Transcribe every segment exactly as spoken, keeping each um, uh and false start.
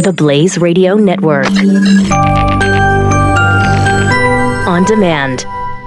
The Blaze Radio Network. On demand.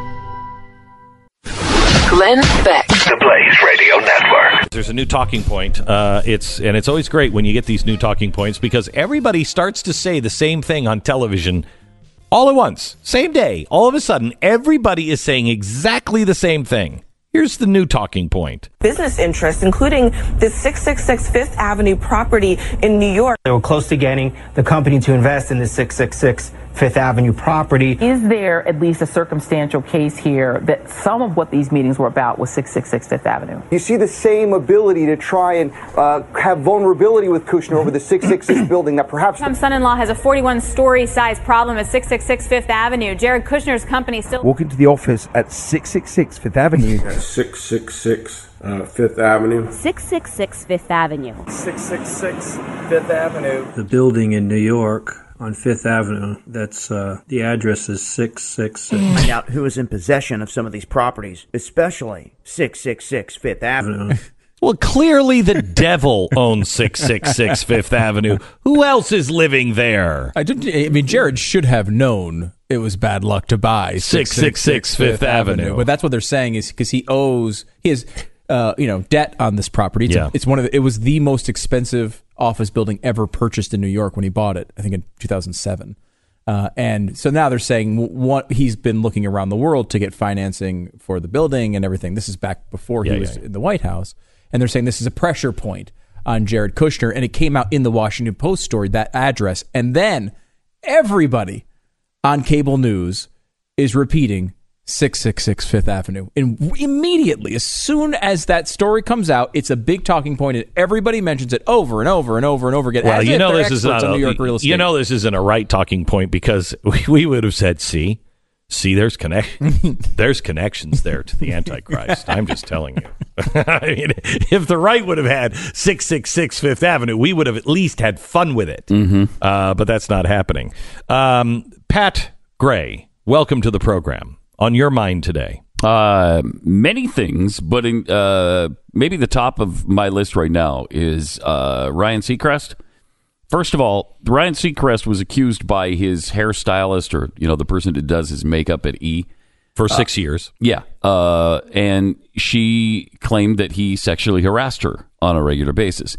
Glenn Beck. The Blaze Radio Network. There's a new talking point. Uh, it's and it's always great when you get these new talking points because everybody starts to say the same thing on television all at once, same day. All of a sudden, everybody is saying exactly the same thing. Here's the new talking point. Business interests, including the six six six Fifth Avenue property in New York. They were close to getting the company to invest in the six six six Fifth Avenue property. Is there at least a circumstantial case here that some of what these meetings were about was six six six Fifth Avenue? You see the same ability to try and uh, have vulnerability with Kushner over the six six six building that perhaps... Trump's son-in-law has a forty-one story size problem at six six six Fifth Avenue. Jared Kushner's company still... Walk into the office at six six six Fifth Avenue. six six six uh, Fifth Avenue. six six six Fifth Avenue. six six six Fifth Avenue. The building in New York on Fifth Avenue, that's, uh, the address is six six six. Find out who is in possession of some of these properties, especially six six six Fifth Avenue. Well, clearly the devil owns six six six Fifth Avenue. Who else is living there? I didn't. I mean, Jared should have known it was bad luck to buy six six six Fifth Avenue. But that's what they're saying is because he owes, he has, uh, you know, debt on this property. It's, Yeah. a, it's one of the, it was the most expensive office building ever purchased in New York when he bought it, I think in two thousand seven. Uh, and so now they're saying what he's been looking around the world to get financing for the building and everything. This is back before he Yeah, was yeah. in the White House. And they're saying this is a pressure point on Jared Kushner. And it came out in the Washington Post story, that address. And then everybody on cable news is repeating six six six Fifth Avenue. And immediately, as soon as that story comes out, it's a big talking point, and everybody mentions it over and over and over and over again. Well, as you if know they're this is experts not on a, New York real estate. you know this isn't a right talking point because we, we would have said, see, see, there's connect, there's connections there to the Antichrist. I'm just telling you. I mean, if the right would have had six six six Fifth Avenue, we would have at least had fun with it. Mm-hmm. Uh, but that's not happening. Um, Pat Gray, welcome to the program. On your mind today? Uh, many things, but in, uh, maybe the top of my list right now is uh, Ryan Seacrest. First of all, Ryan Seacrest was accused by his hairstylist, or you know, the person that does his makeup at E, for six uh, years. Yeah, uh, and she claimed that he sexually harassed her on a regular basis.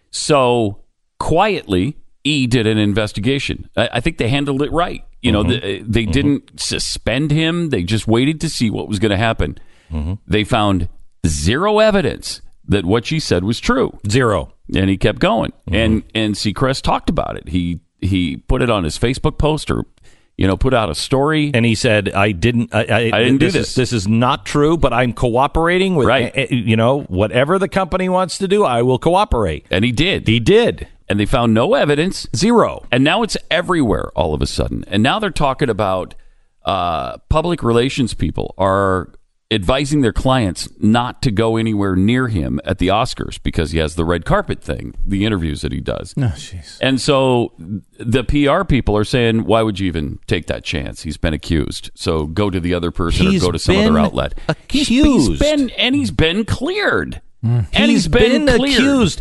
So quietly, E did an investigation. I, I think they handled it right. You know, mm-hmm. they, they mm-hmm. didn't suspend him. They just waited to see what was going to happen. Mm-hmm. They found zero evidence that what she said was true. Zero. And he kept going. Mm-hmm. And and Seacrest talked about it. He he put it on his Facebook post, or you know, put out a story. And he said, "I didn't. I, I, I didn't this do this. Is, this is not true. But I'm cooperating with. Right. Uh, you know, whatever the company wants to do, I will cooperate." And he did. He did. And they found no evidence. Zero. And now it's everywhere all of a sudden. And now they're talking about uh, public relations people are advising their clients not to go anywhere near him at the Oscars because he has the red carpet thing, the interviews that he does. Oh, jeez. And so the P R people are saying, why would you even take that chance? He's been accused. So go to the other person he's or go to some other outlet. Accused. He's, he's been, and he's been cleared. Mm. And he's he's been, been cleared. accused.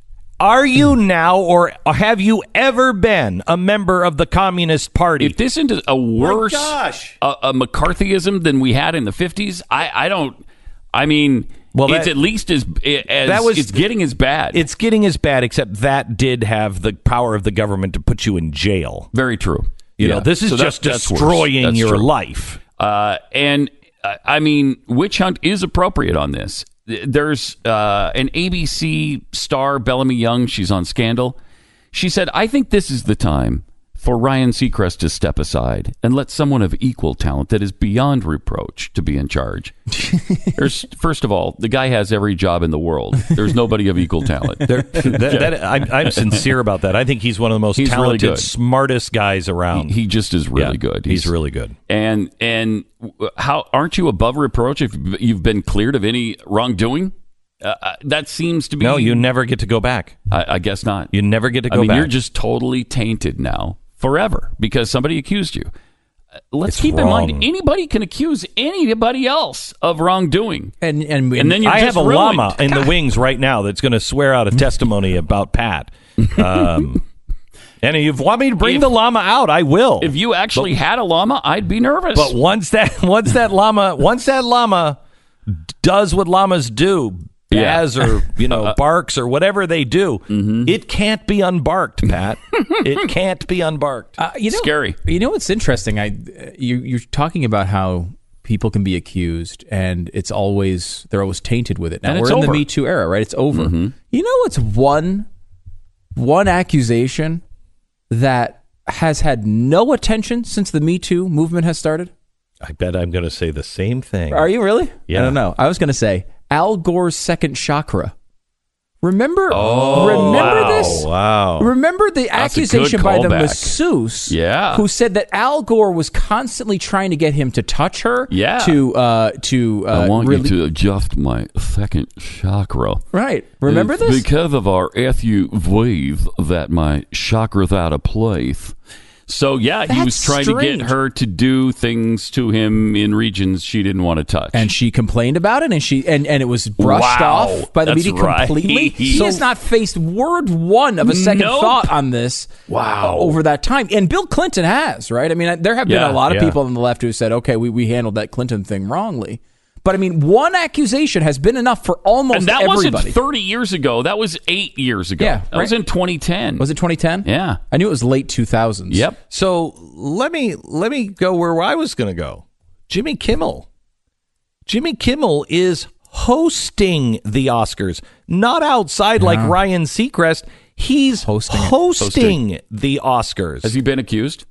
Are you now, or have you ever been a member of the Communist Party? If this isn't a worse gosh. A, a McCarthyism than we had in the fifties, I, I don't. I mean, well, it's that, at least as as that was, it's getting as bad. It's getting as bad, except that did have the power of the government to put you in jail. Very true. You yeah. know, this is so just that, destroying that's your true. life. Uh, and uh, I mean, witch hunt is appropriate on this. There's uh, an A B C star, Bellamy Young. She's on Scandal. She said, I think this is the time for Ryan Seacrest to step aside and let someone of equal talent that is beyond reproach to be in charge. There's, first of all, the guy has every job in the world. There's nobody of equal talent. There, that, that, I'm, I'm sincere about that. I think he's one of the most he's talented, really smartest guys around. He, he just is really yeah, good. He's, he's really good. And and how aren't you above reproach if you've been cleared of any wrongdoing? Uh, that seems to be... No, you never get to go back. I, I guess not. You never get to go I mean, back. You're just totally tainted now forever because somebody accused you. Uh, let's it's keep wrong. in mind, anybody can accuse anybody else of wrongdoing. And and, and then you're I just have a ruined. llama in the wings right now that's going to swear out a testimony about Pat. Um, And if you want me to bring if, the llama out, I will. If you actually but, had a llama, I'd be nervous. But once that once that llama once that llama does what llamas do, baz yeah. or you know barks or whatever they do, mm-hmm. it can't be unbarked, Pat. It can't be unbarked. Uh, you know, Scary. You know what's interesting? I you you're talking about how people can be accused, and it's always they're always tainted with it. Now and we're in over. the Me Too era, right? It's over. Mm-hmm. You know what's one one accusation that has had no attention since the Me Too movement has started? I bet I'm going to say the same thing. Are you really? Yeah. I don't know. I was going to say Al Gore's second chakra. Remember? Oh, remember wow, this? Wow. Remember the That's accusation by the callback. masseuse yeah. who said that Al Gore was constantly trying to get him to touch her? Yeah. To, uh, to, uh, I want really- you to adjust my second chakra. Right. Remember it's this? Because of our S U Vs that my chakra's out of place. So, yeah, That's he was trying strange. to get her to do things to him in regions she didn't want to touch. And she complained about it, and she and, and it was brushed Wow. off by the That's media right. completely. She So- has not faced word one of a second Nope. thought on this Wow. uh, over that time. And Bill Clinton has, right? I mean, there have been Yeah, a lot of yeah. people on the left who said, okay, we, we handled that Clinton thing wrongly. But, I mean, one accusation has been enough for almost and that everybody. wasn't thirty years ago. That was eight years ago. Yeah, that right. was in twenty ten. Was it twenty ten? Yeah. I knew it was late two thousands. Yep. So let me let me go where I was going to go. Jimmy Kimmel. Jimmy Kimmel is hosting the Oscars, not outside like Ryan Seacrest. He's hosting, hosting, hosting the Oscars. Has he been accused?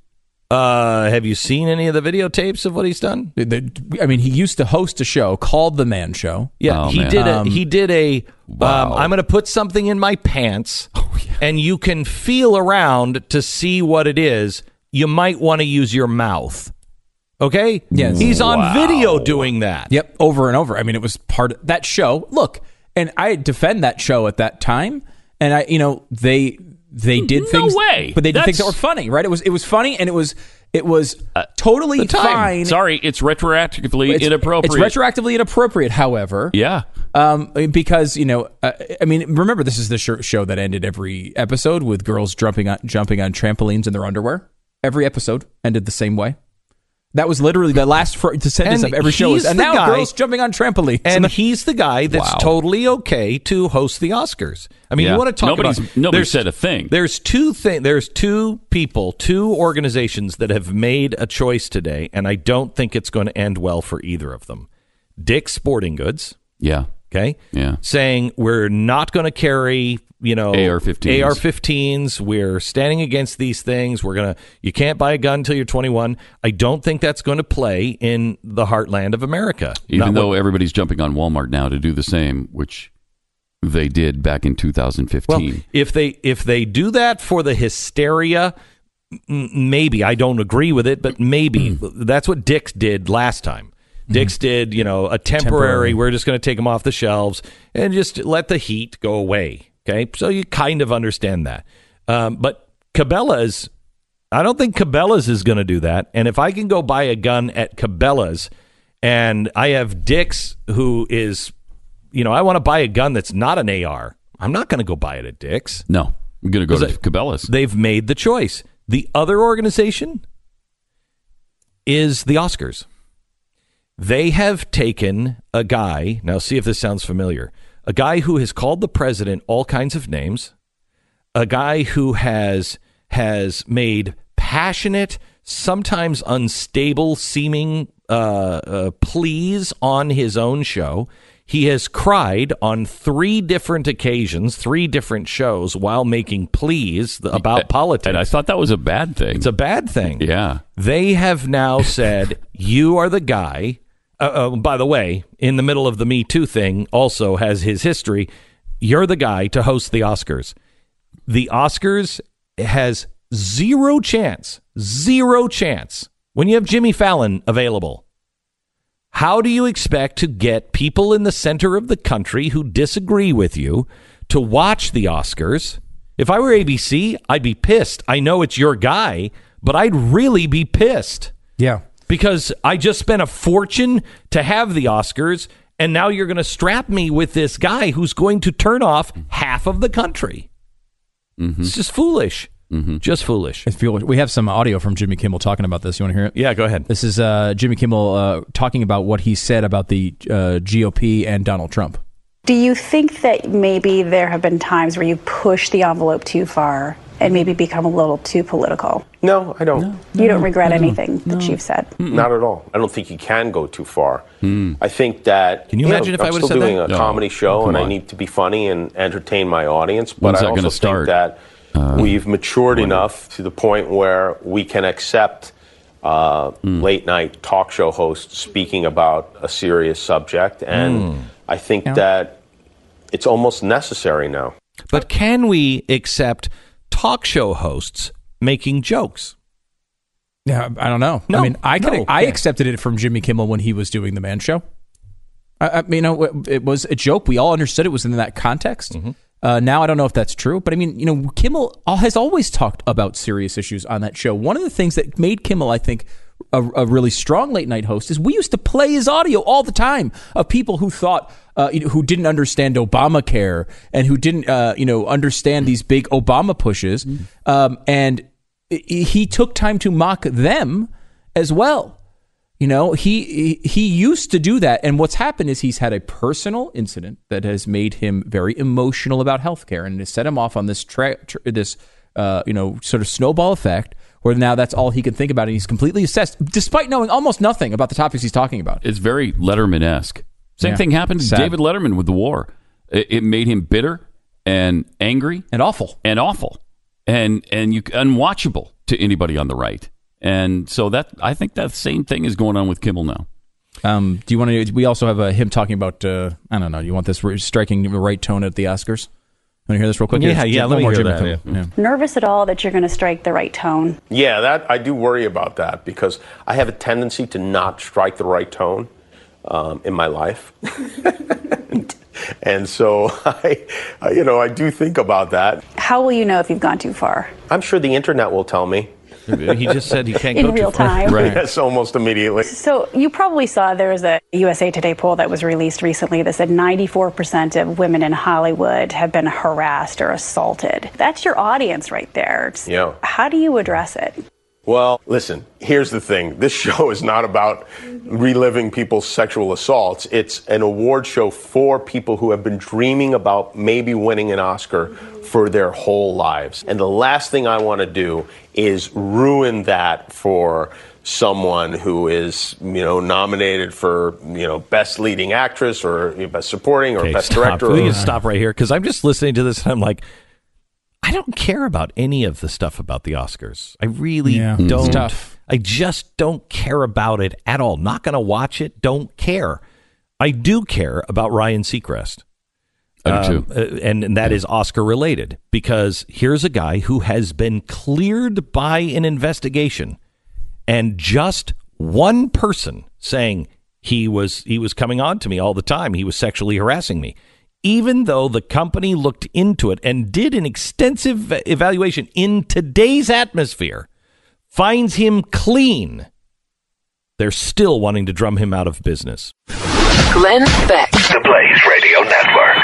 Uh, have you seen any of the videotapes of what he's done? I mean, he used to host a show called The Man Show. Yeah, oh, he man. did. A, Um, he did a. Wow. Um, I'm going to put something in my pants, Oh, yeah. and you can feel around to see what it is. You might want to use your mouth. Okay. Yes. He's on Wow. video doing that. Yep, over and over. I mean, it was part of that show. Look, and I defend that show at that time, and I, you know, they they did No things, way. but they did things that That's- were funny, right? It was it was funny, and it was it was totally The time. fine. Sorry, it's retroactively It's, inappropriate. It's retroactively inappropriate, however. Yeah. Um, because you know, uh, I mean, remember this is the sh- show that ended every episode with girls jumping on jumping on trampolines in their underwear. Every episode ended the same way. That was literally the last fr- sentence And of every show. he's Is, and the now guy- girls jumping on trampolines. And he's the guy that's Wow. totally okay to host the Oscars. I mean, Yeah. you want to talk Nobody's- about nobody there's- said a thing. There's two thing. There's two people, two organizations that have made a choice today, and I don't think it's going to end well for either of them. Dick's Sporting Goods, Yeah. okay, Yeah. saying we're not going to carry, you know, A R fifteens. A R fifteens. We're standing against these things. We're gonna. You can't buy a gun until you're twenty-one. I don't think that's going to play in the heartland of America. Even Not though what- everybody's jumping on Walmart now to do the same, which they did back in two thousand fifteen. Well, if they if they do that for the hysteria, m- maybe I don't agree with it, but maybe that's what Dick's did last time. Dick's did, you know, a temporary. Temporary. We're just going to take them off the shelves and just let the heat go away. Okay, so you kind of understand that. Um, but Cabela's, I don't think Cabela's is going to do that. And if I can go buy a gun at Cabela's, and I have Dick's, who is, you know, I want to buy a gun that's not an A R. I'm not going to go buy it at Dick's. No, I'm going to go to Because I- Cabela's. They've made the choice. The other organization is the Oscars. They have taken a guy, now see if this sounds familiar, a guy who has called the president all kinds of names, a guy who has has made passionate, sometimes unstable seeming uh, uh, pleas on his own show. He has cried on three different occasions, three different shows, while making pleas about politics. And I thought that was a bad thing. It's a bad thing. Yeah. They have now said, you are the guy. Uh, uh, by the way, in the middle of the Me Too thing, also has his history. You're the guy to host the Oscars. The Oscars has zero chance, zero chance when you have Jimmy Fallon available. How do you expect to get people in the center of the country who disagree with you to watch the Oscars? If I were A B C, I'd be pissed. I know it's your guy, but I'd really be pissed. Yeah. Because I just spent a fortune to have the Oscars, and now you're going to strap me with this guy who's going to turn off half of the country. Mm-hmm. It's just foolish. Mm-hmm. Just foolish. It's foolish. We have some audio from Jimmy Kimmel talking about this. You want to hear it? Yeah, go ahead. This is uh, Jimmy Kimmel uh, talking about what he said about the uh, G O P and Donald Trump. Do you think that maybe there have been times where you push the envelope too far and maybe become a little too political? No, I don't. No, you don't regret anything that you've said? Mm-mm. Not at all. I don't think you can go too far. Mm. I think that... Can you, you imagine know, if I'm I would have said still doing that? a No. comedy show, Oh, and on. I need to be funny and entertain my audience. But When's I that also gonna start? think that uh, we've matured enough to the point where we can accept uh, mm. late-night talk show hosts speaking about a serious subject. And mm. I think yeah. that it's almost necessary now. But can we accept talk show hosts making jokes? Yeah, I don't know. No, I mean, I could, no, I yeah. accepted it from Jimmy Kimmel when he was doing the Man Show. I, I mean, you know, it, it was a joke. We all understood it was in that context. Mm-hmm. Uh, now I don't know if that's true, but I mean, you know, Kimmel has always talked about serious issues on that show. One of the things that made Kimmel, I think, a, a really strong late night host is we used to play his audio all the time of people who thought, uh, you know, who didn't understand Obamacare and who didn't, uh, you know, understand these big Obama pushes, mm-hmm. um, and he took time to mock them as well. You know, he he used to do that. And what's happened is he's had a personal incident that has made him very emotional about healthcare and has set him off on this, tra- tra- this uh, you know, sort of snowball effect where now that's all he can think about. And he's completely obsessed, despite knowing almost nothing about the topics he's talking about. It's very Letterman-esque. Same Yeah. thing happened to Sad. David Letterman with the war. It, it made him bitter and angry. And awful. And awful. And and you unwatchable to anybody on the right. And so that I think that same thing is going on with Kimmel now. Um, do you want to? We also have uh, him talking about. Uh, I don't know. Do you want this re- striking the right tone at the Oscars? Want to hear this real quick? Yeah, Here's yeah. one Let me more hear Jimmy that. Kimmel. Yeah. Yeah. Nervous at all that you're going to strike the right tone? Yeah, that I do worry about that because I have a tendency to not strike the right tone um, in my life. And so, I, I, you know, I do think about that. How will you know if you've gone too far? I'm sure the internet will tell me. He just said he can't In go real too far. time. Right. Yes, almost immediately. So you probably saw there was a U S A Today poll that was released recently that said ninety-four percent of women in Hollywood have been harassed or assaulted. That's your audience right there. Yeah. How do you address it? Well, listen, here's the thing. This show is not about reliving people's sexual assaults. It's an award show for people who have been dreaming about maybe winning an Oscar for their whole lives. And the last thing I want to do is ruin that for someone who is, you know, nominated for, you know, best leading actress or best supporting or Okay, best stop. director. We or, can stop right here because I'm just listening to this and I'm like, I don't care about any of the stuff about the Oscars. I really Yeah, don't. it's tough. I just don't care about it at all. Not going to watch it. Don't care. I do care about Ryan Seacrest. I do Um, uh, and, and that is Oscar related because here's a guy who has been cleared by an investigation and just one person saying he was he was coming on to me all the time. He was sexually harassing me. Even though the company looked into it and did an extensive evaluation in today's atmosphere, finds him clean, they're still wanting to drum him out of business. Glenn Beck. The Blaze Radio Network.